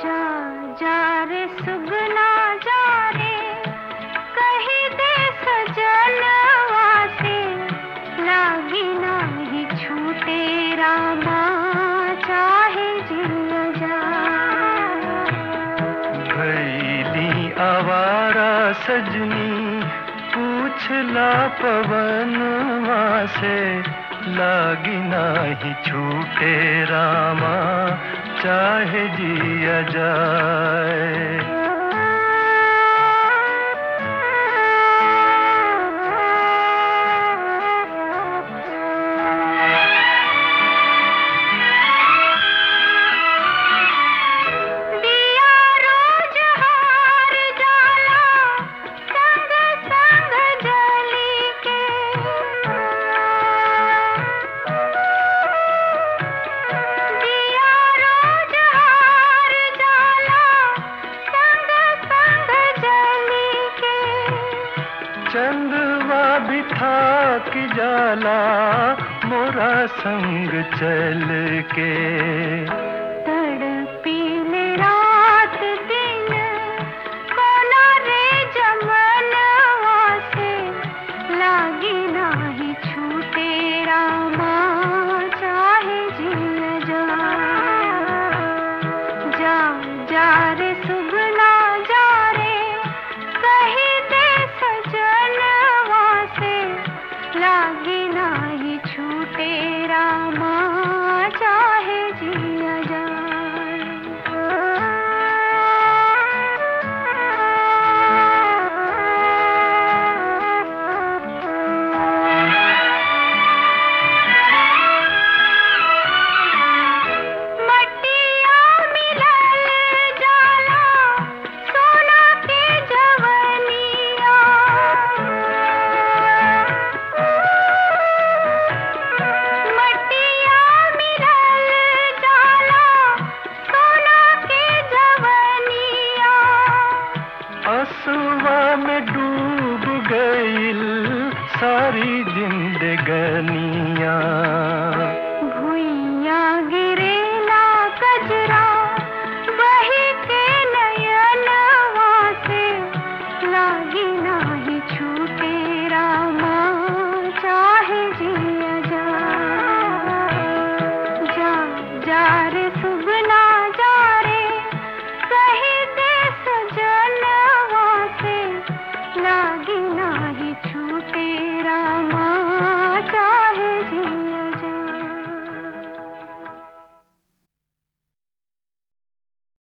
जा जा रे सुगना जा रे, कही दे सजनवा से, लागी नाही छूटे रामा चाहे जिया जा। भैली आवारा सजनी पूछला पवनवा से, लागी नाही छूटे रामा चाहे जिया जाए। चंदवा भी थाक जाला मोरा संग चल के।